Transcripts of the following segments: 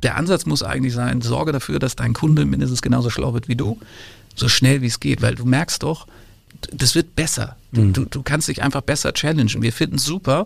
der Ansatz muss eigentlich sein, sorge dafür, dass dein Kunde mindestens genauso schlau wird wie du, so schnell wie es geht, weil du merkst doch, das wird besser. Du kannst dich einfach besser challengen. Wir finden es super.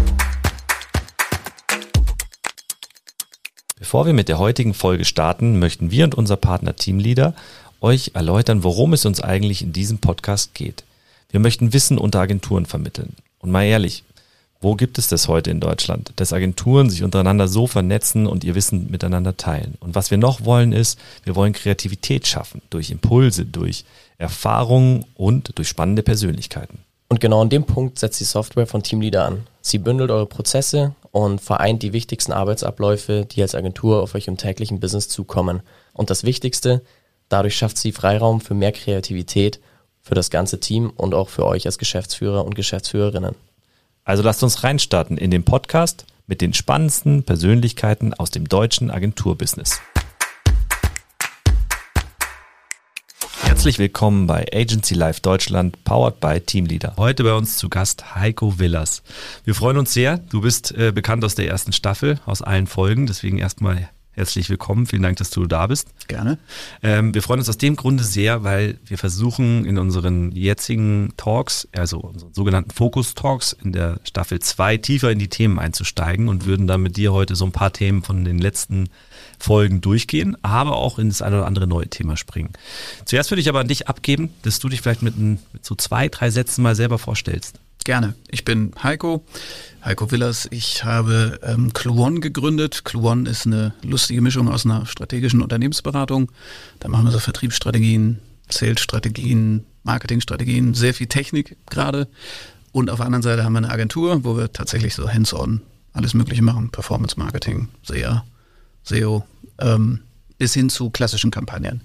Bevor wir mit der heutigen Folge starten, möchten wir und unser Partner Teamleader euch erläutern, worum es uns eigentlich in diesem Podcast geht. Wir möchten Wissen unter Agenturen vermitteln. Und mal ehrlich, wo gibt es das heute in Deutschland, dass Agenturen sich untereinander so vernetzen und ihr Wissen miteinander teilen? Und was wir noch wollen ist, wir wollen Kreativität schaffen, durch Impulse, durch Erfahrungen und durch spannende Persönlichkeiten. Und genau an dem Punkt setzt die Software von Teamleader an. Sie bündelt eure Prozesse und vereint die wichtigsten Arbeitsabläufe, die als Agentur auf euch im täglichen Business zukommen. Und das Wichtigste, dadurch schafft sie Freiraum für mehr Kreativität für das ganze Team und auch für euch als Geschäftsführer und Geschäftsführerinnen. Also lasst uns reinstarten in den Podcast mit den spannendsten Persönlichkeiten aus dem deutschen Agenturbusiness. Herzlich willkommen bei Agency Live Deutschland, powered by Teamleader. Heute bei uns zu Gast Heiko Willers. Wir freuen uns sehr. Du bist bekannt aus der ersten Staffel, aus allen Folgen. Deswegen erstmal herzlich willkommen. Vielen Dank, dass du da bist. Gerne. Wir freuen uns aus dem Grunde sehr, weil wir versuchen in unseren jetzigen Talks, also unseren sogenannten Fokus-Talks in der Staffel 2 tiefer in die Themen einzusteigen und würden dann mit dir heute so ein paar Themen von den letzten Folgen durchgehen, aber auch in das eine oder andere neue Thema springen. Zuerst würde ich aber an dich abgeben, dass du dich vielleicht mit so 2, 3 Sätzen mal selber vorstellst. Gerne. Ich bin Heiko Willers. Ich habe Cluon gegründet. Cluon ist eine lustige Mischung aus einer strategischen Unternehmensberatung. Da machen wir so Vertriebsstrategien, Sales-Strategien, Marketingstrategien, sehr viel Technik gerade. Und auf der anderen Seite haben wir eine Agentur, wo wir tatsächlich so hands-on alles Mögliche machen. Performance-Marketing, SEO, bis hin zu klassischen Kampagnen.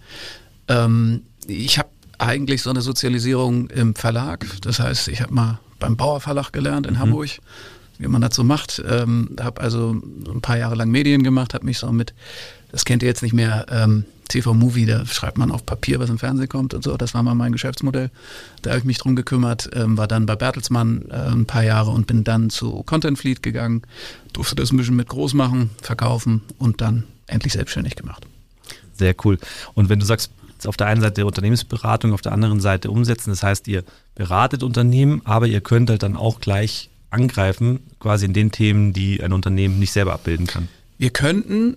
Ich habe eigentlich so eine Sozialisierung im Verlag. Das heißt, ich habe mal beim Bauer Verlag gelernt in Hamburg, wie man das so macht. Habe also ein paar Jahre lang Medien gemacht, habe mich so mit, das kennt ihr jetzt nicht mehr, TV-Movie, da schreibt man auf Papier, was im Fernsehen kommt und so. Das war mal mein Geschäftsmodell. Da habe ich mich drum gekümmert, war dann bei Bertelsmann ein paar Jahre und bin dann zu Content Fleet gegangen, durfte das ein bisschen mit groß machen, verkaufen und dann endlich selbstständig gemacht. Sehr cool. Und wenn du sagst, auf der einen Seite Unternehmensberatung, auf der anderen Seite umsetzen, das heißt, ihr beratet Unternehmen, aber ihr könnt halt dann auch gleich angreifen, quasi in den Themen, die ein Unternehmen nicht selber abbilden kann. Wir könnten,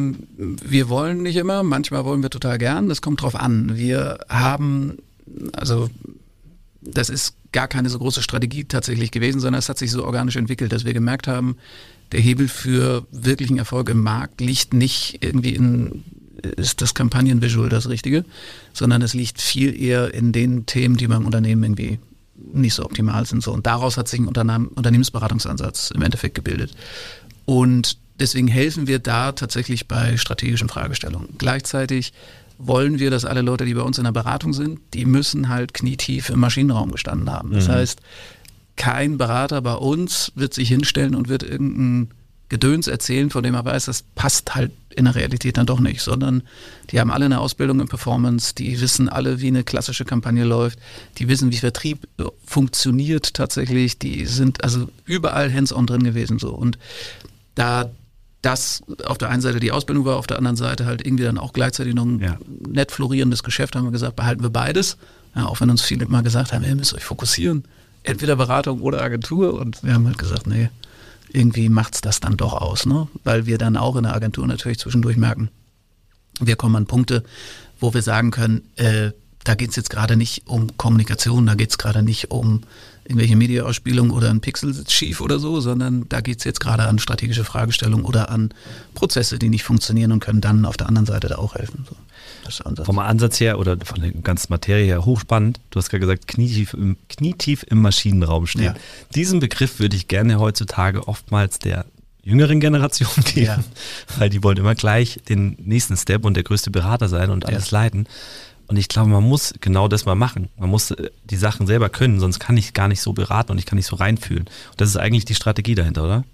wir wollen nicht immer, manchmal wollen wir total gern, das kommt drauf an. Wir haben, also das ist gar keine so große Strategie tatsächlich gewesen, sondern es hat sich so organisch entwickelt, dass wir gemerkt haben, der Hebel für wirklichen Erfolg im Markt liegt nicht irgendwie ist das Kampagnenvisual das Richtige, sondern es liegt viel eher in den Themen, die beim Unternehmen irgendwie nicht so optimal sind. So. Und daraus hat sich ein Unternehmensberatungsansatz im Endeffekt gebildet. Und deswegen helfen wir da tatsächlich bei strategischen Fragestellungen. Gleichzeitig wollen wir, dass alle Leute, die bei uns in der Beratung sind, die müssen halt knietief im Maschinenraum gestanden haben. Das heißt, kein Berater bei uns wird sich hinstellen und wird irgendein Gedöns erzählen, von dem er weiß, das passt halt in der Realität dann doch nicht, sondern die haben alle eine Ausbildung in Performance, die wissen alle, wie eine klassische Kampagne läuft, die wissen, wie Vertrieb funktioniert tatsächlich, die sind also überall hands-on drin gewesen so. Und da das auf der einen Seite die Ausbildung war, auf der anderen Seite halt irgendwie dann auch gleichzeitig noch ein nett florierendes Geschäft, haben wir gesagt, behalten wir beides, ja, auch wenn uns viele immer gesagt haben, ihr müsst euch fokussieren, entweder Beratung oder Agentur, und wir haben halt gesagt, nee, irgendwie macht's das dann doch aus, ne? Weil wir dann auch in der Agentur natürlich zwischendurch merken, wir kommen an Punkte, wo wir sagen können, da geht's jetzt gerade nicht um Kommunikation, da geht's gerade nicht um irgendwelche Mediaausspielungen oder ein Pixel sitzt schief oder so, sondern da geht's jetzt gerade an strategische Fragestellungen oder an Prozesse, die nicht funktionieren und können dann auf der anderen Seite da auch helfen. So. Das ist der Ansatz. Vom Ansatz her oder von der ganzen Materie her hochspannend. Du hast gerade gesagt, knietief im Maschinenraum stehen. Ja. Diesen Begriff würde ich gerne heutzutage oftmals der jüngeren Generation geben, weil die wollen immer gleich den nächsten Step und der größte Berater sein und alles leiten. Und ich glaube, man muss genau das mal machen. Man muss die Sachen selber können, sonst kann ich gar nicht so beraten und ich kann nicht so reinfühlen. Und das ist eigentlich die Strategie dahinter, oder?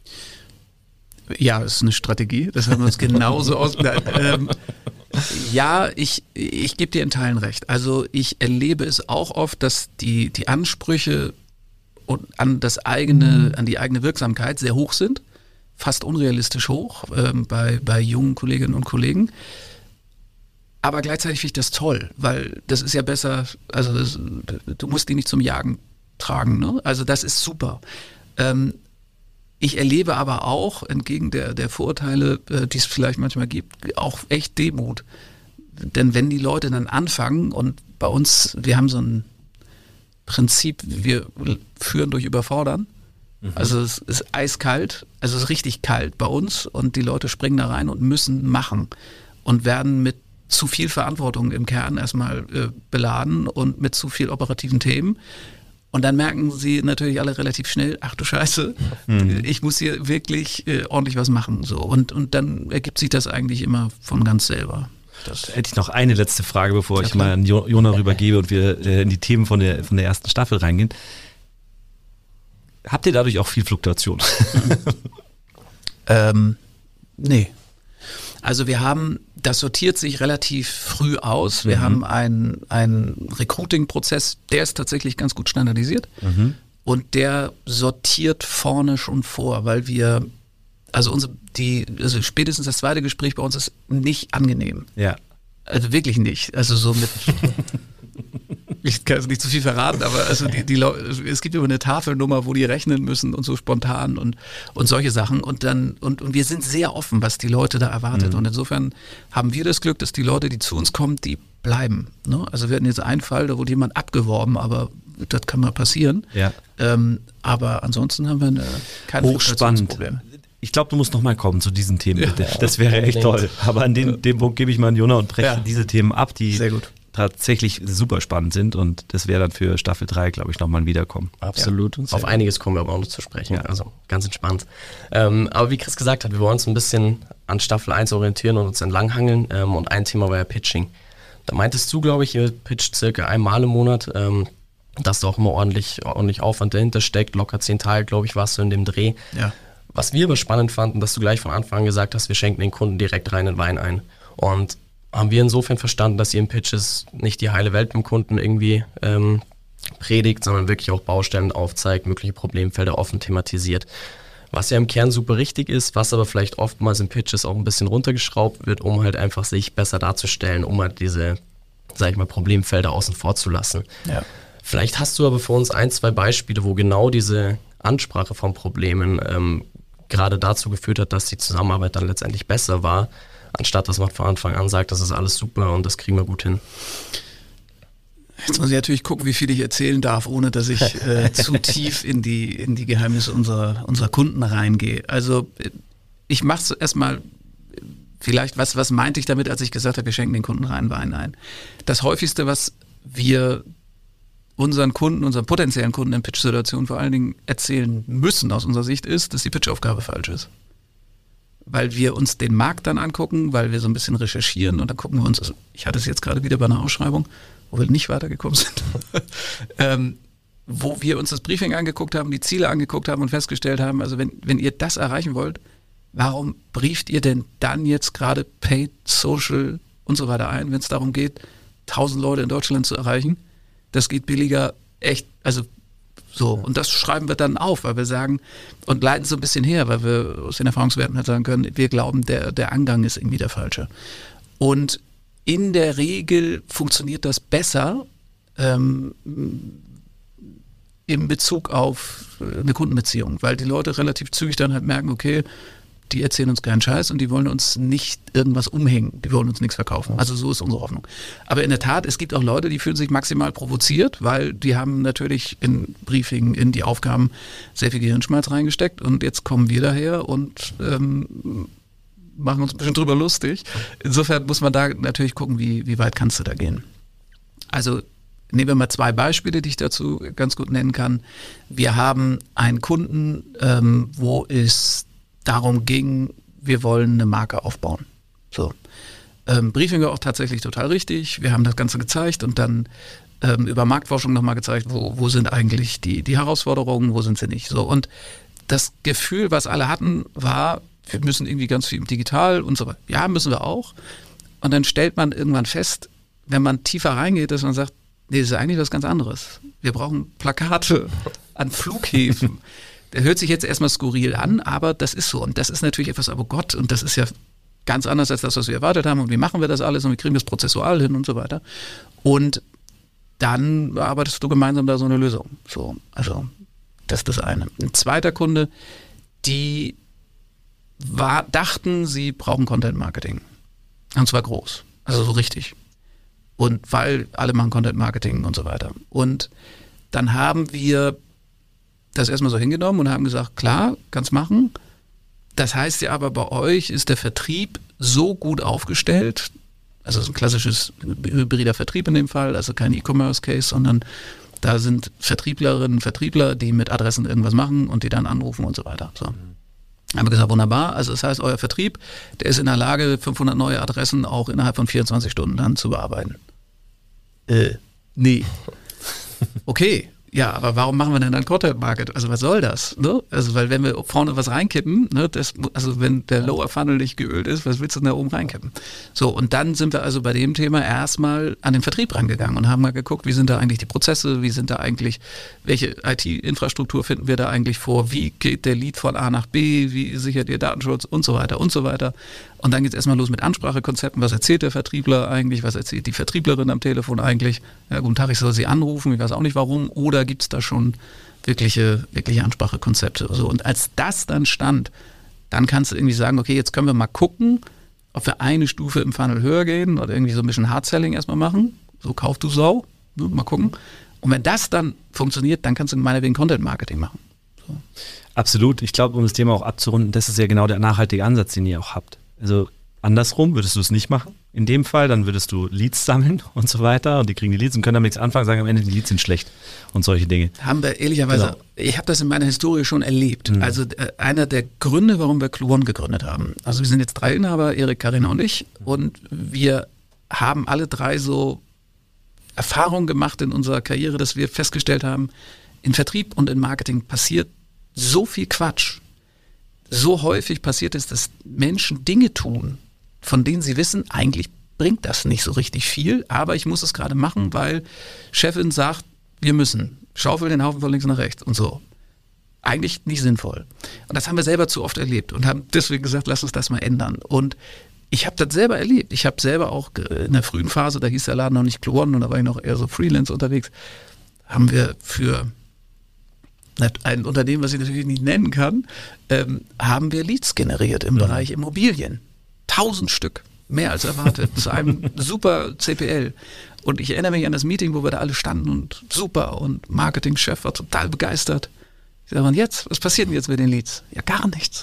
Ja, es ist eine Strategie. Das haben wir uns genauso ausgedacht. Ja, ich gebe dir in Teilen recht. Also ich erlebe es auch oft, dass die Ansprüche und an die eigene Wirksamkeit sehr hoch sind. fast unrealistisch hoch bei jungen Kolleginnen und Kollegen. Aber gleichzeitig finde ich das toll, weil das ist ja besser, also du musst die nicht zum Jagen tragen, ne? Also das ist super. Ich erlebe aber auch, entgegen der Vorurteile, die es vielleicht manchmal gibt, auch echt Demut. Denn wenn die Leute dann anfangen und bei uns, wir haben so ein Prinzip, wir führen durch Überfordern. Also es ist eiskalt, also es ist richtig kalt bei uns und die Leute springen da rein und müssen machen und werden mit zu viel Verantwortung im Kern erstmal beladen und mit zu viel operativen Themen. Und dann merken sie natürlich alle relativ schnell, ach du Scheiße, ich muss hier wirklich ordentlich was machen. So. Und dann ergibt sich das eigentlich immer von ganz selber. Das hätte ich noch eine letzte Frage, bevor ich mal an Jona rübergebe und wir in die Themen von der ersten Staffel reingehen. Habt ihr dadurch auch viel Fluktuation? Nee. Also das sortiert sich relativ früh aus. Wir haben einen Recruiting-Prozess, der ist tatsächlich ganz gut standardisiert und der sortiert vorne schon vor, weil wir, also spätestens das zweite Gespräch bei uns ist nicht angenehm. Ja. Also wirklich nicht. Also so mit ich kann jetzt nicht zu viel verraten, aber also es gibt immer eine Tafelnummer, wo die rechnen müssen und so spontan und solche Sachen und wir sind sehr offen, was die Leute da erwartet und insofern haben wir das Glück, dass die Leute, die zu uns kommen, die bleiben. Ne? Also wir hatten jetzt einen Fall, da wurde jemand abgeworben, aber das kann mal passieren. Ja. Aber ansonsten haben wir keine Hochspannend. Ich glaube, du musst noch mal kommen zu diesen Themen, bitte. Ja, das wäre echt toll. Aber an dem Punkt gebe ich mal an Jona und breche diese Themen ab, die sehr gut tatsächlich super spannend sind und das wäre dann für Staffel 3, glaube ich, nochmal ein Wiederkommen. Absolut. Ja. Auf einiges kommen wir aber auch noch zu sprechen, also ganz entspannt. Aber wie Chris gesagt hat, wir wollen uns ein bisschen an Staffel 1 orientieren und uns entlanghangeln und ein Thema war ja Pitching. Da meintest du, glaube ich, ihr pitcht circa einmal im Monat, dass da auch immer ordentlich Aufwand dahinter steckt, locker 10 Tage, glaube ich, warst du in dem Dreh. Ja. Was wir aber spannend fanden, dass du gleich von Anfang an gesagt hast, wir schenken den Kunden direkt rein in Wein ein und haben wir insofern verstanden, dass ihr in Pitches nicht die heile Welt beim Kunden irgendwie predigt, sondern wirklich auch Baustellen aufzeigt, mögliche Problemfelder offen thematisiert. Was ja im Kern super richtig ist, was aber vielleicht oftmals in Pitches auch ein bisschen runtergeschraubt wird, um halt einfach sich besser darzustellen, um halt diese, sag ich mal, Problemfelder außen vor zu lassen. Ja. Vielleicht hast du aber für uns 1, 2 Beispiele, wo genau diese Ansprache von Problemen gerade dazu geführt hat, dass die Zusammenarbeit dann letztendlich besser war, anstatt dass man von Anfang an sagt, das ist alles super und das kriegen wir gut hin. Jetzt muss ich natürlich gucken, wie viel ich erzählen darf, ohne dass ich zu tief in die Geheimnisse unserer Kunden reingehe. Also ich mache es erstmal, vielleicht, was meinte ich damit, als ich gesagt habe, wir schenken den Kunden rein Wein ein. Das häufigste, was wir unseren potenziellen Kunden in Pitch-Situationen vor allen Dingen erzählen müssen aus unserer Sicht, ist, dass die Pitch-Aufgabe falsch ist. Weil wir uns den Markt dann angucken, weil wir so ein bisschen recherchieren und dann gucken wir uns, also ich hatte es jetzt gerade wieder bei einer Ausschreibung, wo wir nicht weitergekommen sind, wo wir uns das Briefing angeguckt haben, die Ziele angeguckt haben und festgestellt haben, also wenn ihr das erreichen wollt, warum brieft ihr denn dann jetzt gerade Paid, Social und so weiter ein, wenn es darum geht, 1000 Leute in Deutschland zu erreichen? Das geht billiger, echt, also so. Und das schreiben wir dann auf, weil wir sagen, und leiten so ein bisschen her, weil wir aus den Erfahrungswerten halt sagen können, wir glauben, der Angang ist irgendwie der falsche. Und in der Regel funktioniert das besser in Bezug auf eine Kundenbeziehung, weil die Leute relativ zügig dann halt merken, okay, die erzählen uns keinen Scheiß und die wollen uns nicht irgendwas umhängen, die wollen uns nichts verkaufen. Also so ist unsere Hoffnung. Aber in der Tat, es gibt auch Leute, die fühlen sich maximal provoziert, weil die haben natürlich in Briefing, in die Aufgaben sehr viel Gehirnschmalz reingesteckt und jetzt kommen wir daher und machen uns ein bisschen drüber lustig. Insofern muss man da natürlich gucken, wie weit kannst du da gehen. Also nehmen wir mal 2 Beispiele, die ich dazu ganz gut nennen kann. Wir haben einen Kunden, wo es darum ging, wir wollen eine Marke aufbauen. So. Briefing war auch tatsächlich total richtig. Wir haben das Ganze gezeigt und dann über Marktforschung nochmal gezeigt, wo sind eigentlich die Herausforderungen, wo sind sie nicht. So. Und das Gefühl, was alle hatten, war, wir müssen irgendwie ganz viel digital und so weiter. Ja, müssen wir auch. Und dann stellt man irgendwann fest, wenn man tiefer reingeht, dass man sagt, nee, das ist eigentlich was ganz anderes. Wir brauchen Plakate an Flughäfen. der hört sich jetzt erstmal skurril an, aber das ist so. Und das ist natürlich etwas, aber Gott, und das ist ja ganz anders als das, was wir erwartet haben. Und wie machen wir das alles und wie kriegen wir das prozessual hin und so weiter. Und dann arbeitest du gemeinsam da so eine Lösung. So, also das ist das eine. Ein zweiter Kunde, die dachten, sie brauchen Content Marketing. Und zwar groß. Also so richtig. Und weil alle machen Content Marketing und so weiter. Und dann haben wir das erstmal so hingenommen und haben gesagt, klar, kannst machen. Das heißt ja aber, bei euch ist der Vertrieb so gut aufgestellt, also es ist ein klassisches hybrider Vertrieb in dem Fall, also kein E-Commerce-Case, sondern da sind Vertrieblerinnen, Vertriebler, die mit Adressen irgendwas machen und die dann anrufen und so weiter. So. Haben wir gesagt, wunderbar, also das heißt, euer Vertrieb, der ist in der Lage, 500 neue Adressen auch innerhalb von 24 Stunden dann zu bearbeiten. Nee. Okay. Ja, aber warum machen wir denn dann Content Market? Also was soll das? Ne? Also weil wenn wir vorne was reinkippen, ne, also wenn der Lower Funnel nicht geölt ist, was willst du denn da oben reinkippen? So, und dann sind wir also bei dem Thema erstmal an den Vertrieb rangegangen und haben mal geguckt, wie sind da eigentlich die Prozesse, wie sind da eigentlich, welche IT-Infrastruktur finden wir da eigentlich vor, wie geht der Lead von A nach B, wie sichert ihr Datenschutz und so weiter und so weiter. Und dann geht es erstmal los mit Ansprachekonzepten. Was erzählt der Vertriebler eigentlich? Was erzählt die Vertrieblerin am Telefon eigentlich? Ja, guten Tag, ich soll sie anrufen, ich weiß auch nicht warum. Oder gibt es da schon wirkliche Ansprachekonzepte? So, und als das dann stand, dann kannst du irgendwie sagen, okay, jetzt können wir mal gucken, ob wir eine Stufe im Funnel höher gehen oder irgendwie so ein bisschen Hard-Selling erstmal machen. So, kauf du Sau. So, mal gucken. Und wenn das dann funktioniert, dann kannst du meinetwegen Content-Marketing machen. So. Absolut. Ich glaube, um das Thema auch abzurunden, das ist ja genau der nachhaltige Ansatz, den ihr auch habt. Also andersrum würdest du es nicht machen. In dem Fall, dann würdest du Leads sammeln und so weiter und die kriegen die Leads und können damit nichts anfangen, sagen am Ende, die Leads sind schlecht und solche Dinge. Haben wir ehrlicherweise, ich habe das in meiner Historie schon erlebt. Also einer der Gründe, warum wir Clue One gegründet haben. Also wir sind jetzt 3 Inhaber, Erik, Carina und ich, und wir haben alle 3 so Erfahrungen gemacht in unserer Karriere, dass wir festgestellt haben, in Vertrieb und in Marketing passiert so viel Quatsch. So häufig passiert es, dass Menschen Dinge tun, von denen sie wissen, eigentlich bringt das nicht so richtig viel, aber ich muss es gerade machen, weil Chefin sagt, wir müssen. Schaufel den Haufen von links nach rechts und so. Eigentlich nicht sinnvoll. Und das haben wir selber zu oft erlebt und haben deswegen gesagt, lass uns das mal ändern. Und ich habe das selber erlebt. Ich habe selber auch in der frühen Phase, da hieß der Laden noch nicht Clue One und da war ich noch eher so Freelance unterwegs, haben wir für ein Unternehmen, was ich natürlich nicht nennen kann, haben wir Leads generiert im Bereich Immobilien. 1000 Stück, mehr als erwartet, zu einem super CPL. Und ich erinnere mich an das Meeting, wo wir da alle standen und super und Marketingchef war total begeistert. Ich sage, und jetzt, was passiert denn jetzt mit den Leads? Ja, gar nichts.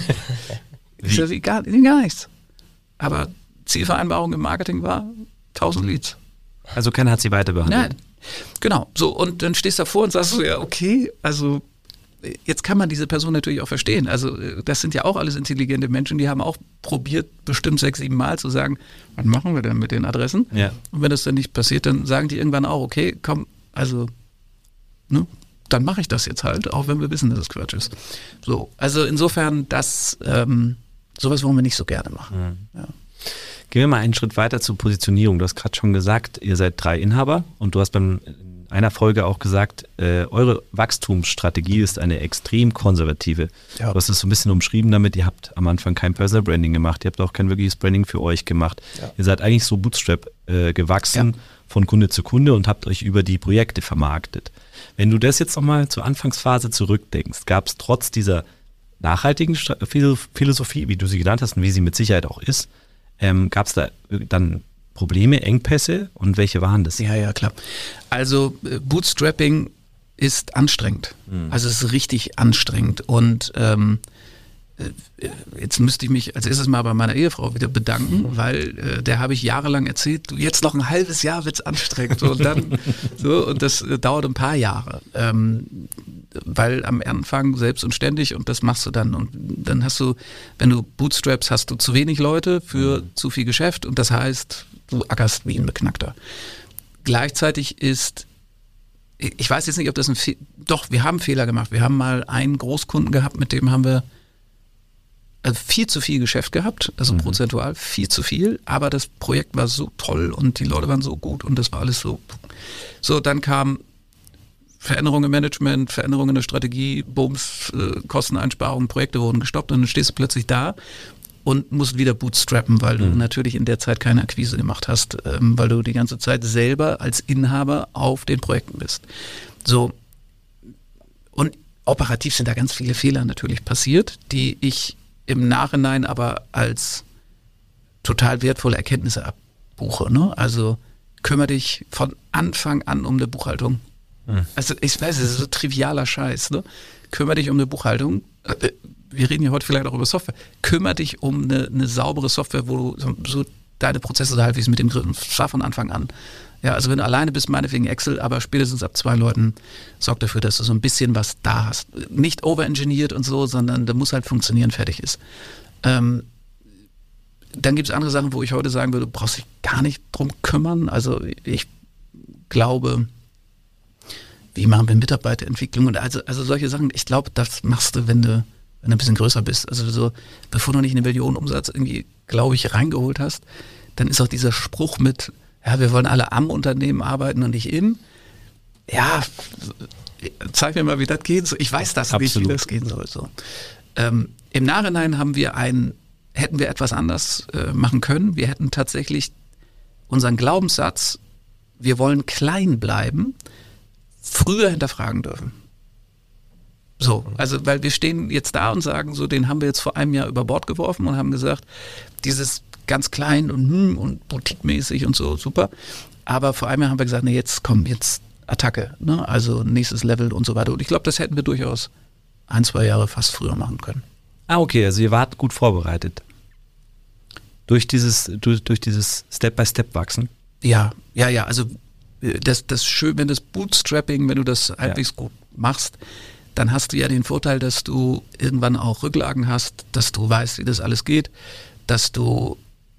Ich sage, gar nichts. Aber Zielvereinbarung im Marketing war 1000 Leads. Also keiner hat sie weiter behandelt? Nein. Genau, so, und dann stehst du davor und sagst so, ja, okay, also jetzt kann man diese Person natürlich auch verstehen. Also das sind ja auch alles intelligente Menschen, die haben auch probiert, bestimmt 6, 7 Mal zu sagen, was machen wir denn mit den Adressen? Ja. Und wenn das dann nicht passiert, dann sagen die irgendwann auch, okay, komm, also, ne, dann mache ich das jetzt halt, auch wenn wir wissen, dass es Quatsch ist. So, also insofern, sowas wollen wir nicht so gerne machen. Ja. Gehen wir mal einen Schritt weiter zur Positionierung. Du hast gerade schon gesagt, ihr seid 3 Inhaber und du hast in einer Folge auch gesagt, eure Wachstumsstrategie ist eine extrem konservative. Ja. Du hast es so ein bisschen umschrieben damit, ihr habt am Anfang kein Personal Branding gemacht, ihr habt auch kein wirkliches Branding für euch gemacht. Ja. Ihr seid eigentlich so Bootstrap gewachsen von Kunde zu Kunde und habt euch über die Projekte vermarktet. Wenn du das jetzt nochmal zur Anfangsphase zurückdenkst, gab es trotz dieser nachhaltigen Philosophie, wie du sie genannt hast und wie sie mit Sicherheit auch ist, gab es da dann Probleme, Engpässe und welche waren das? Ja, klar. Also Bootstrapping ist anstrengend. Also es ist richtig anstrengend und jetzt müsste ich mich als erstes mal bei meiner Ehefrau wieder bedanken, weil der habe ich jahrelang erzählt, du, jetzt noch ein halbes Jahr wird's anstrengend und dann und das dauert ein paar Jahre, weil am Anfang selbst und ständig und das machst du dann und dann hast du, wenn du bootstraps, hast du zu wenig Leute für zu viel Geschäft und das heißt, du ackerst wie ein Beknackter. Gleichzeitig ist, ich weiß jetzt nicht, ob das doch, wir haben Fehler gemacht. Wir haben mal einen Großkunden gehabt, mit dem haben wir viel zu viel Geschäft gehabt, also prozentual viel zu viel, aber das Projekt war so toll und die Leute waren so gut und das war alles so. So, dann kam Veränderungen im Management, Veränderungen in der Strategie, Bums, Kosteneinsparungen, Projekte wurden gestoppt und dann stehst du plötzlich da und musst wieder bootstrappen, weil du natürlich in der Zeit keine Akquise gemacht hast, weil du die ganze Zeit selber als Inhaber auf den Projekten bist. So. Und operativ sind da ganz viele Fehler natürlich passiert, die ich im Nachhinein aber als total wertvolle Erkenntnisse abbuche. Ne? Also kümmere dich von Anfang an um eine Buchhaltung. Also ich weiß, es ist so trivialer Scheiß. Ne? Kümmere dich um eine Buchhaltung. Wir reden ja heute vielleicht auch über Software. Kümmere dich um eine saubere Software, wo du so deine Prozesse so halbwegs mit dem Griff, zwar von Anfang an. Ja, also wenn du alleine bist, meinetwegen Excel, aber spätestens ab 2 Leuten sorg dafür, dass du so ein bisschen was da hast. Nicht overengineert und so, sondern da muss halt funktionieren, fertig ist. Dann gibt es andere Sachen, wo ich heute sagen würde, du brauchst dich gar nicht drum kümmern. Also ich glaube, wie machen wir Mitarbeiterentwicklung und also solche Sachen, ich glaube, das machst du, wenn du ein bisschen größer bist. Also so, bevor du nicht eine Million Umsatz irgendwie, glaube ich, reingeholt hast, dann ist auch dieser Spruch mit, ja, wir wollen alle am Unternehmen arbeiten und nicht in. Ja, zeig mir mal, wie das geht. Ich weiß das nicht, wie das gehen soll. So. Im Nachhinein hätten wir etwas anders machen können. Wir hätten tatsächlich unseren Glaubenssatz, wir wollen klein bleiben, früher hinterfragen dürfen. So, also weil wir stehen jetzt da und sagen, so, den haben wir jetzt vor einem Jahr über Bord geworfen und haben gesagt, dieses ganz klein und boutique-mäßig und so, super. Aber vor einem Jahr haben wir gesagt, nee, jetzt Attacke, ne? Also nächstes Level und so weiter. Und ich glaube, das hätten wir durchaus 1-2 Jahre fast früher machen können. Ah, okay, also ihr wart gut vorbereitet. Durch dieses Step-by-Step-Wachsen? Ja, also das schön, wenn das Bootstrapping, wenn du das halbwegs gut machst, dann hast du ja den Vorteil, dass du irgendwann auch Rücklagen hast, dass du weißt, wie das alles geht, dass du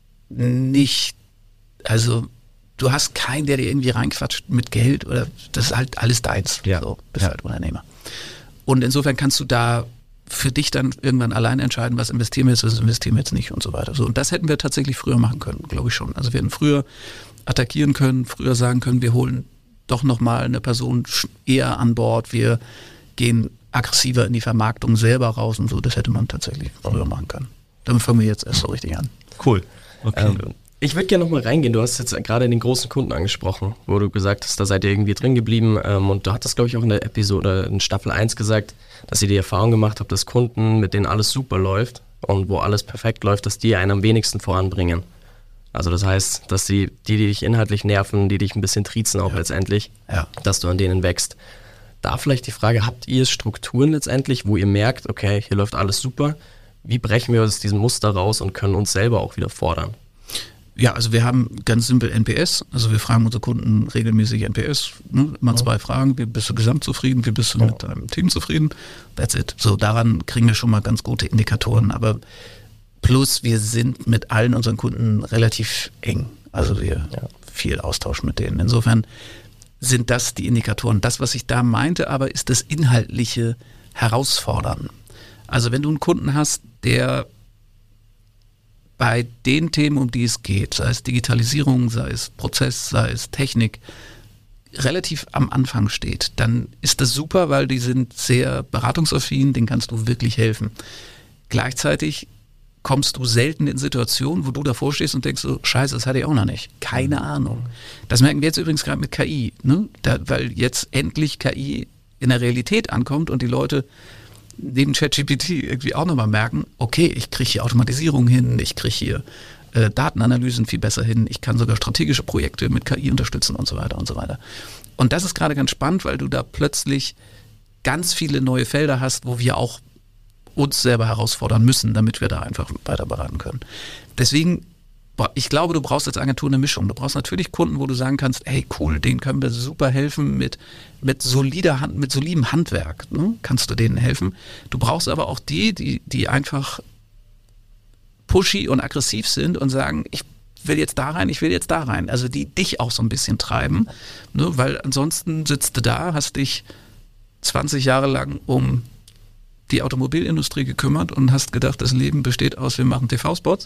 nicht, also du hast keinen, der dir irgendwie reinquatscht mit Geld oder das ist halt alles deins. Ja. So, bist halt Unternehmer. Und insofern kannst du da für dich dann irgendwann allein entscheiden, was investieren wir jetzt, was investieren wir jetzt nicht und so weiter. So, und das hätten wir tatsächlich früher machen können, glaube ich schon. Also wir hätten früher attackieren können, früher sagen können, wir holen doch nochmal eine Person eher an Bord, wir gehen aggressiver in die Vermarktung selber raus und so. Das hätte man tatsächlich früher machen können. Damit fangen wir jetzt erst so richtig an. Cool. Okay. Ich würde gerne nochmal reingehen. Du hast jetzt gerade den großen Kunden angesprochen, wo du gesagt hast, da seid ihr irgendwie drin geblieben. Und du hattest, glaube ich, auch in der Episode in Staffel 1 gesagt, dass ihr die Erfahrung gemacht habt, dass Kunden, mit denen alles super läuft und wo alles perfekt läuft, dass die einen am wenigsten voranbringen. Also das heißt, dass die dich inhaltlich nerven, die dich ein bisschen triezen auch letztendlich, dass du an denen wächst. Da vielleicht die Frage, habt ihr Strukturen letztendlich, wo ihr merkt, okay, hier läuft alles super, wie brechen wir aus diesem Muster raus und können uns selber auch wieder fordern? Ja, also wir haben ganz simpel NPS, also wir fragen unsere Kunden regelmäßig NPS, ne? Immer 2 Fragen, wie bist du gesamt zufrieden, wie bist du mit deinem Team zufrieden, that's it. So, daran kriegen wir schon mal ganz gute Indikatoren, aber plus wir sind mit allen unseren Kunden relativ eng, also wir viel Austausch mit denen. Insofern sind das die Indikatoren. Das, was ich da meinte, aber ist das inhaltliche Herausfordern. Also wenn du einen Kunden hast, der bei den Themen, um die es geht, sei es Digitalisierung, sei es Prozess, sei es Technik, relativ am Anfang steht, dann ist das super, weil die sind sehr beratungsaffin, denen kannst du wirklich helfen. Gleichzeitig kommst du selten in Situationen, wo du davor stehst und denkst so, scheiße, das hatte ich auch noch nicht. Keine Ahnung. Das merken wir jetzt übrigens gerade mit KI, ne? Weil jetzt endlich KI in der Realität ankommt und die Leute neben ChatGPT irgendwie auch nochmal merken, okay, ich kriege hier Automatisierung hin, ich kriege hier Datenanalysen viel besser hin, ich kann sogar strategische Projekte mit KI unterstützen und so weiter und so weiter. Und das ist gerade ganz spannend, weil du da plötzlich ganz viele neue Felder hast, wo wir auch uns selber herausfordern müssen, damit wir da einfach weiter beraten können. Deswegen, ich glaube, du brauchst als Agentur eine Mischung. Du brauchst natürlich Kunden, wo du sagen kannst, hey cool, denen können wir super helfen mit solidem Handwerk, ne? Kannst du denen helfen. Du brauchst aber auch die einfach pushy und aggressiv sind und sagen, ich will jetzt da rein. Also die dich auch so ein bisschen treiben, ne? Weil ansonsten sitzt du da, hast dich 20 Jahre lang um die Automobilindustrie gekümmert und hast gedacht, das Leben besteht aus, wir machen TV-Spots.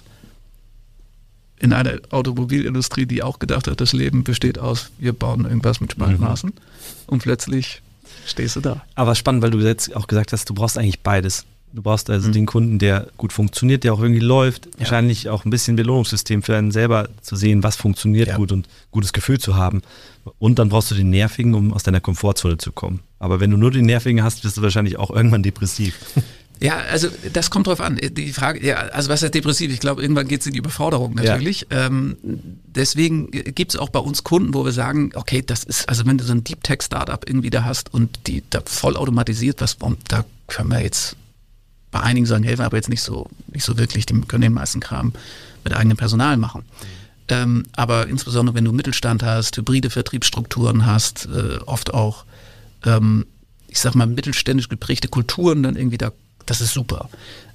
In einer Automobilindustrie, die auch gedacht hat, das Leben besteht aus, wir bauen irgendwas mit Spaltmaßen. Und plötzlich stehst du da. Aber spannend, weil du jetzt auch gesagt hast, du brauchst eigentlich beides. Du brauchst also den Kunden, der gut funktioniert, der auch irgendwie läuft. Wahrscheinlich auch ein bisschen Belohnungssystem für einen selber zu sehen, was funktioniert gut und gutes Gefühl zu haben. Und dann brauchst du den Nervigen, um aus deiner Komfortzone zu kommen. Aber wenn du nur den Nervigen hast, wirst du wahrscheinlich auch irgendwann depressiv. Ja, also das kommt drauf an. Die Frage, also was heißt depressiv? Ich glaube, irgendwann geht es in die Überforderung natürlich. Ja. Deswegen gibt es auch bei uns Kunden, wo wir sagen, okay, das ist, also wenn du so ein Deep Tech Startup irgendwie da hast und die da voll automatisiert, da können wir jetzt bei einigen sagen, helfen, aber jetzt nicht so wirklich, die können den meisten Kram mit eigenem Personal machen. Aber insbesondere, wenn du Mittelstand hast, hybride Vertriebsstrukturen hast, oft auch, ich sag mal, mittelständisch geprägte Kulturen, dann irgendwie das ist super.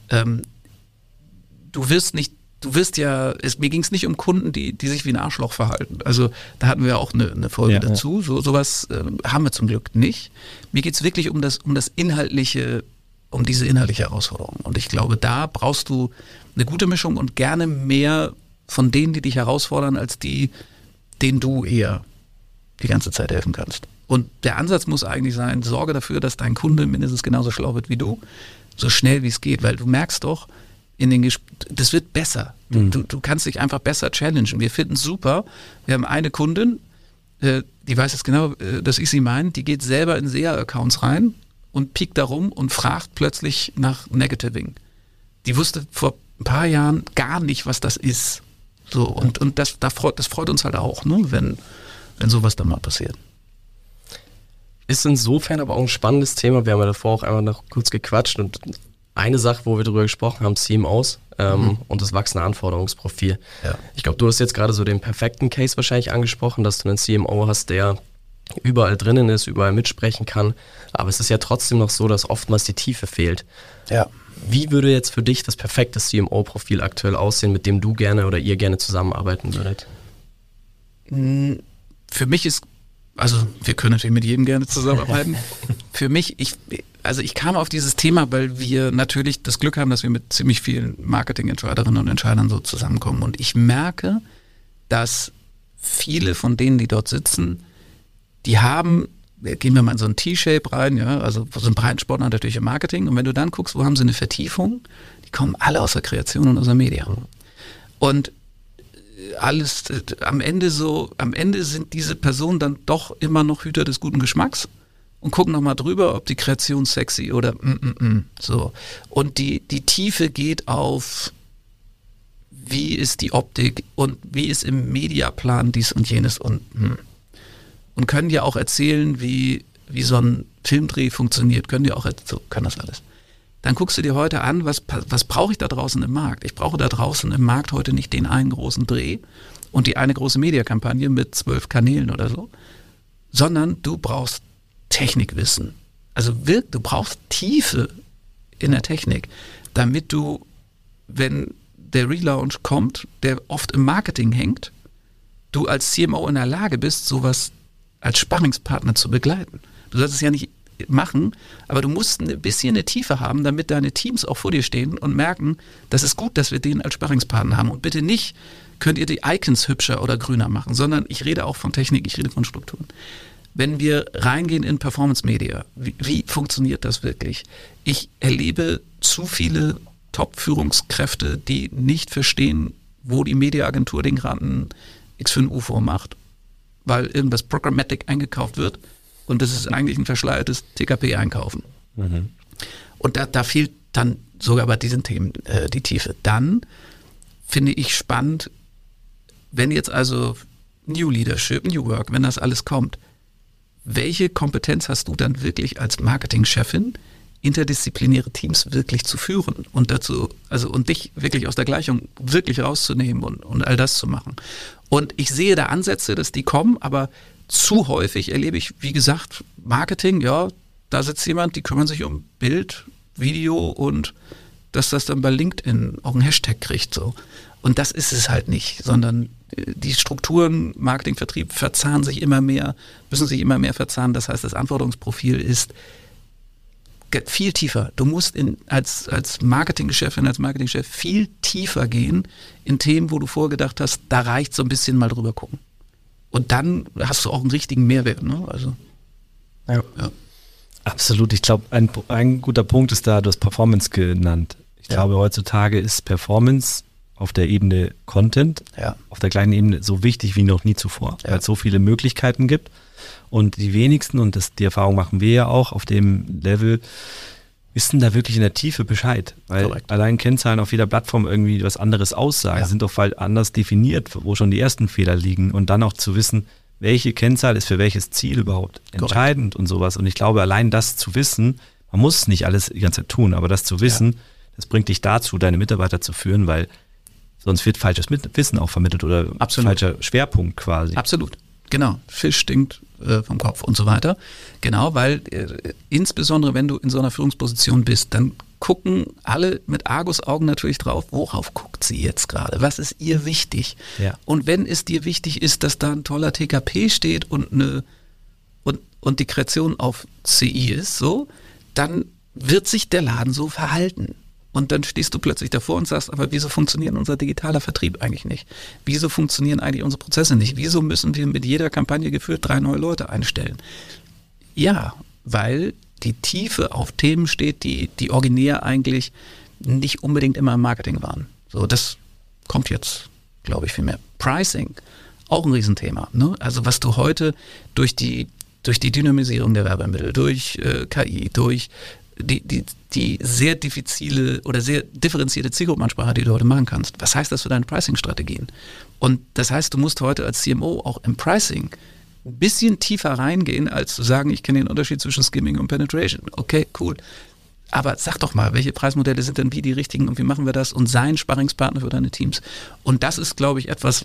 Mir ging es nicht um Kunden, die sich wie ein Arschloch verhalten. Also da hatten wir auch eine Folge dazu. Sowas haben wir zum Glück nicht. Mir geht es wirklich um diese inhaltliche Herausforderung. Und ich glaube, da brauchst du eine gute Mischung und gerne mehr von denen, die dich herausfordern, als denen du eher die ganze Zeit helfen kannst. Und der Ansatz muss eigentlich sein, sorge dafür, dass dein Kunde mindestens genauso schlau wird wie du, so schnell wie es geht, weil du merkst doch, das wird besser. Du kannst dich einfach besser challengen. Wir finden es super. Wir haben eine Kundin, die weiß jetzt genau, dass ich sie meine, die geht selber in SEA-Accounts rein und piekt da rum und fragt plötzlich nach Negativing. Die wusste vor ein paar Jahren gar nicht, was das ist. So, und das freut uns halt auch, ne, wenn sowas dann mal passiert. Ist insofern aber auch ein spannendes Thema. Wir haben ja davor auch einmal noch kurz gequatscht und eine Sache, wo wir darüber gesprochen haben, CMOs und das wachsende Anforderungsprofil. Ja. Ich glaube, du hast jetzt gerade so den perfekten Case wahrscheinlich angesprochen, dass du einen CMO hast, der überall drinnen ist, überall mitsprechen kann. Aber es ist ja trotzdem noch so, dass oftmals die Tiefe fehlt. Ja. Wie würde jetzt für dich das perfekte CMO-Profil aktuell aussehen, mit dem du gerne oder ihr gerne zusammenarbeiten würdet? Für mich ist, also wir können natürlich mit jedem gerne zusammenarbeiten. Für mich, ich kam auf dieses Thema, weil wir natürlich das Glück haben, dass wir mit ziemlich vielen Marketing-Entscheiderinnen und Entscheidern so zusammenkommen. Und ich merke, dass viele von denen, die dort sitzen, die haben, gehen wir mal in so ein T-Shape rein, ja, also so ein Breitensport hat natürlich im Marketing. Und wenn du dann guckst, wo haben sie eine Vertiefung, die kommen alle aus der Kreation und aus der Media. Und alles am Ende sind diese Personen dann doch immer noch Hüter des guten Geschmacks und gucken nochmal drüber, ob die Kreation sexy oder so. Und die Tiefe geht auf, wie ist die Optik und wie ist im Mediaplan dies und jenes und können ja auch erzählen, wie so ein Filmdreh funktioniert, können das alles. Dann guckst du dir heute an, was brauche ich da draußen im Markt? Ich brauche da draußen im Markt heute nicht den einen großen Dreh und die eine große Mediakampagne mit 12 Kanälen oder so, sondern du brauchst Technikwissen. Also du brauchst Tiefe in der Technik, damit du, wenn der Relaunch kommt, der oft im Marketing hängt, du als CMO in der Lage bist, sowas als Sparringspartner zu begleiten. Du sollst es ja nicht machen, aber du musst ein bisschen eine Tiefe haben, damit deine Teams auch vor dir stehen und merken, das ist gut, dass wir den als Sparringspartner haben. Und bitte nicht, könnt ihr die Icons hübscher oder grüner machen, sondern ich rede auch von Technik, ich rede von Strukturen. Wenn wir reingehen in Performance Media, wie funktioniert das wirklich? Ich erlebe zu viele Top-Führungskräfte, die nicht verstehen, wo die Mediaagentur den gerade einen X5 UFO macht, weil irgendwas Programmatic eingekauft wird und das ist eigentlich ein verschleiertes TKP-Einkaufen. Mhm. Und da fehlt dann sogar bei diesen Themen die Tiefe. Dann finde ich spannend, wenn jetzt also New Leadership, New Work, wenn das alles kommt, welche Kompetenz hast du dann wirklich als Marketingchefin, interdisziplinäre Teams wirklich zu führen und dazu, und dich wirklich aus der Gleichung wirklich rauszunehmen und all das zu machen. Und ich sehe da Ansätze, dass die kommen, aber zu häufig erlebe ich, wie gesagt, Marketing, ja, da sitzt jemand, die kümmern sich um Bild, Video und dass das dann bei LinkedIn auch einen Hashtag kriegt, so. Und das ist es halt nicht, sondern die Strukturen, Marketing, Vertrieb müssen sich immer mehr verzahnen. Das heißt, das Anforderungsprofil ist viel tiefer. Du musst als Marketingchefin, als Marketingchef viel tiefer gehen in Themen, wo du vorher gedacht hast, da reicht so ein bisschen mal drüber gucken. Und dann hast du auch einen richtigen Mehrwert. Ne? Also, ja. Absolut. Ich glaube, ein guter Punkt ist da, du hast Performance genannt. Ich glaube, heutzutage ist Performance auf der Ebene Content, auf der kleinen Ebene so wichtig wie noch nie zuvor, weil es so viele Möglichkeiten gibt. Und die wenigsten, und die Erfahrung machen wir ja auch auf dem Level, wissen da wirklich in der Tiefe Bescheid. Weil allein Kennzahlen auf jeder Plattform irgendwie was anderes aussagen, sind doch anders definiert, wo schon die ersten Fehler liegen. Und dann auch zu wissen, welche Kennzahl ist für welches Ziel überhaupt entscheidend und sowas. Und ich glaube, allein das zu wissen, man muss nicht alles die ganze Zeit tun, aber das zu wissen, das bringt dich dazu, deine Mitarbeiter zu führen, weil sonst wird falsches Wissen auch vermittelt oder falscher Schwerpunkt quasi. Absolut. Genau. Fisch stinkt vom Kopf und so weiter. Genau, weil insbesondere wenn du in so einer Führungsposition bist, dann gucken alle mit Argusaugen natürlich drauf, worauf guckt sie jetzt gerade? Was ist ihr wichtig? Ja. Und wenn es dir wichtig ist, dass da ein toller TKP steht und die Kreation auf CI ist, so, dann wird sich der Laden so verhalten. Und dann stehst du plötzlich davor und sagst, aber wieso funktioniert unser digitaler Vertrieb eigentlich nicht? Wieso funktionieren eigentlich unsere Prozesse nicht? Wieso müssen wir mit jeder Kampagne geführt 3 neue Leute einstellen? Ja, weil die Tiefe auf Themen steht, die originär eigentlich nicht unbedingt immer im Marketing waren. So, das kommt jetzt, glaube ich, viel mehr. Pricing, auch ein Riesenthema. Ne? Also was du heute durch die Dynamisierung der Werbemittel, durch KI, durch die sehr diffizile oder sehr differenzierte Zielgruppenansprache, die du heute machen kannst. Was heißt das für deine Pricing-Strategien? Und das heißt, du musst heute als CMO auch im Pricing ein bisschen tiefer reingehen, als zu sagen, ich kenne den Unterschied zwischen Skimming und Penetration. Okay, cool. Aber sag doch mal, welche Preismodelle sind denn wie die richtigen und wie machen wir das? Und sei ein Sparringspartner für deine Teams. Und das ist, glaube ich, etwas,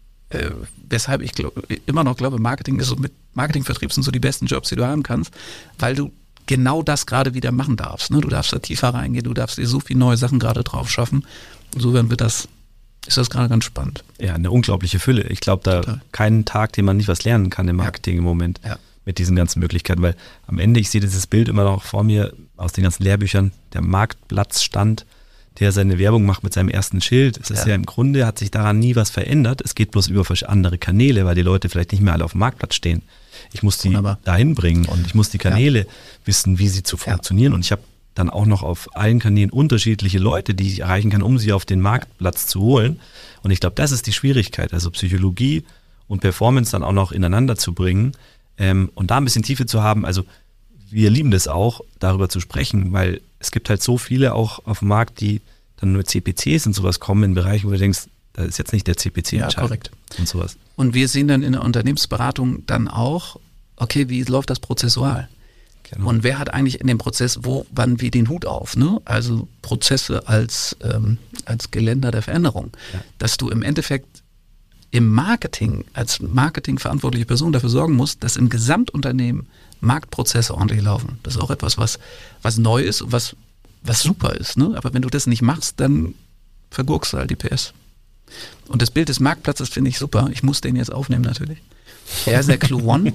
weshalb ich immer noch glaube, Marketing ist so mit Marketingvertrieb sind so die besten Jobs, die du haben kannst, weil du genau das gerade wieder machen darfst. Ne? Du darfst da tiefer reingehen, du darfst dir so viele neue Sachen gerade drauf schaffen. Insofern ist das gerade ganz spannend. Ja, eine unglaubliche Fülle. Ich glaube, da keinen Tag, den man nicht was lernen kann im Marketing im Moment mit diesen ganzen Möglichkeiten, weil am Ende, ich sehe dieses Bild immer noch vor mir aus den ganzen Lehrbüchern, der Marktplatzstand, der seine Werbung macht mit seinem ersten Schild. Es ist ja im Grunde, hat sich daran nie was verändert. Es geht bloß über andere Kanäle, weil die Leute vielleicht nicht mehr alle auf dem Marktplatz stehen. Ich muss die dahin bringen und ich muss die Kanäle wissen, wie sie zu funktionieren. Und ich habe dann auch noch auf allen Kanälen unterschiedliche Leute, die ich erreichen kann, um sie auf den Marktplatz zu holen. Und ich glaube, das ist die Schwierigkeit, also Psychologie und Performance dann auch noch ineinander zu bringen und da ein bisschen Tiefe zu haben. Also wir lieben das auch, darüber zu sprechen, weil es gibt halt so viele auch auf dem Markt, die dann nur CPCs und sowas kommen in Bereichen, wo du denkst, da ist jetzt nicht der CPC entscheidend. Korrekt. Und sowas. Und wir sehen dann in der Unternehmensberatung dann auch, okay, wie läuft das prozessual? Genau. Und wer hat eigentlich in dem Prozess wann wie den Hut auf? Ne? Also Prozesse als Geländer der Veränderung. Ja. Dass du im Endeffekt im Marketing, als marketingverantwortliche Person dafür sorgen musst, dass im Gesamtunternehmen Marktprozesse ordentlich laufen. Das ist auch etwas, was neu ist und was super ist. Ne? Aber wenn du das nicht machst, dann vergurkst du halt die PS. Und das Bild des Marktplatzes finde ich super. Ich muss den jetzt aufnehmen natürlich. Er ist der Clue One.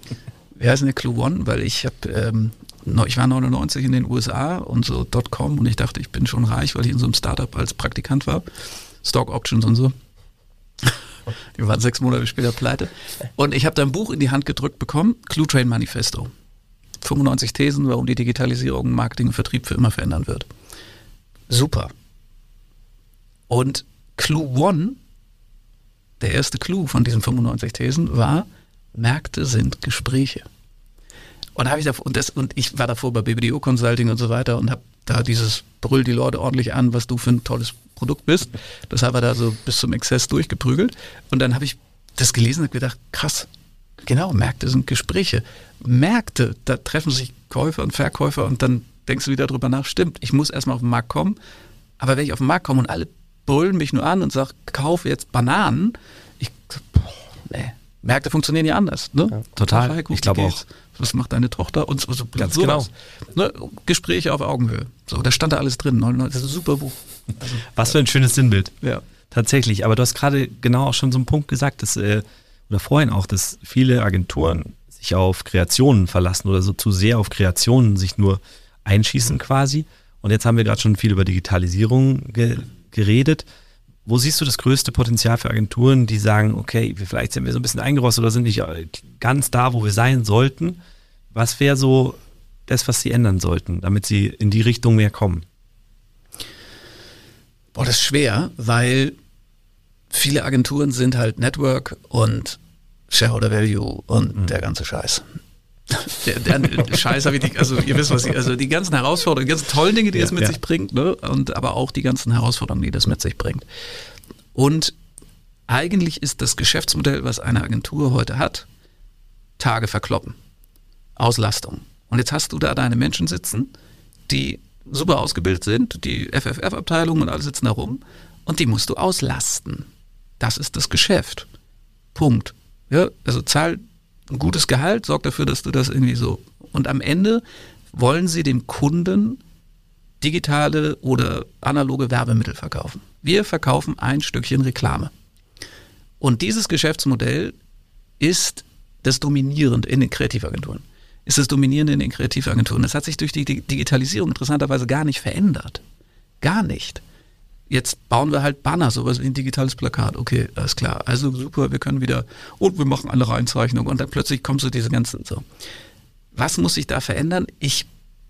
Weil ich war 99 in den USA und so .com und ich dachte, ich bin schon reich, weil ich in so einem Startup als Praktikant war. Stock Options und so. Die waren 6 Monate später pleite. Und ich habe da ein Buch in die Hand gedrückt bekommen, Clue Train Manifesto. 95 Thesen, warum die Digitalisierung Marketing und Vertrieb für immer verändern wird. Super. Und Clue One, der erste Clue von diesen 95 Thesen, war: Märkte sind Gespräche. Und ich war davor bei BBDO Consulting und so weiter und habe da dieses brüll die Leute ordentlich an, was du für ein tolles Produkt bist. Das haben wir da so bis zum Exzess durchgeprügelt. Und dann habe ich das gelesen und gedacht, krass, genau, Märkte sind Gespräche. Märkte, da treffen sich Käufer und Verkäufer und dann denkst du wieder drüber nach, stimmt, ich muss erstmal auf den Markt kommen, aber wenn ich auf den Markt komme und alle brüllen mich nur an und sagen, kaufe jetzt Bananen, nee. Märkte funktionieren ja anders. Ne? Ja, total. Heiko, ich glaube auch. Was macht deine Tochter? Und so ganz genau. Ne? Gespräche auf Augenhöhe. So, da stand da alles drin. Das ist ein super Buch. Also, was für ein schönes Sinnbild. Ja. Tatsächlich. Aber du hast gerade genau auch schon so einen Punkt gesagt, dass, oder vorhin auch, dass viele Agenturen sich auf Kreationen verlassen oder so zu sehr auf Kreationen sich nur einschießen quasi. Und jetzt haben wir gerade schon viel über Digitalisierung geredet. Wo siehst du das größte Potenzial für Agenturen, die sagen, okay, vielleicht sind wir so ein bisschen eingerostet oder sind nicht ganz da, wo wir sein sollten? Was wäre so das, was Sie ändern sollten, damit Sie in die Richtung mehr kommen? Boah, das ist schwer, weil viele Agenturen sind halt Network und Shareholder Value und der ganze Scheiß. Der Scheiß habe ich nicht, also ihr wisst, also die ganzen Herausforderungen, die ganzen tollen Dinge, die es mit sich bringt, ne? Und aber auch die ganzen Herausforderungen, die das mit sich bringt. Und eigentlich ist das Geschäftsmodell, was eine Agentur heute hat, Tage verkloppen, Auslastung. Und jetzt hast du da deine Menschen sitzen, die super ausgebildet sind, die FFF-Abteilung und alle sitzen da rum und die musst du auslasten. Das ist das Geschäft. Punkt. Ja, also zahl ein gutes Gehalt, sorg dafür, dass du das irgendwie so. Und am Ende wollen sie dem Kunden digitale oder analoge Werbemittel verkaufen. Wir verkaufen ein Stückchen Reklame. Und dieses Geschäftsmodell ist das Dominierende in den Kreativagenturen. Ist das Dominierende in den Kreativagenturen. Das hat sich durch die Digitalisierung interessanterweise gar nicht verändert. Gar nicht. Jetzt bauen wir halt Banner, sowas wie ein digitales Plakat. Okay, alles klar. Also super, wir können wieder, und wir machen andere Einzeichnungen und dann plötzlich kommt so diese ganzen, so. Was muss sich da verändern? Ich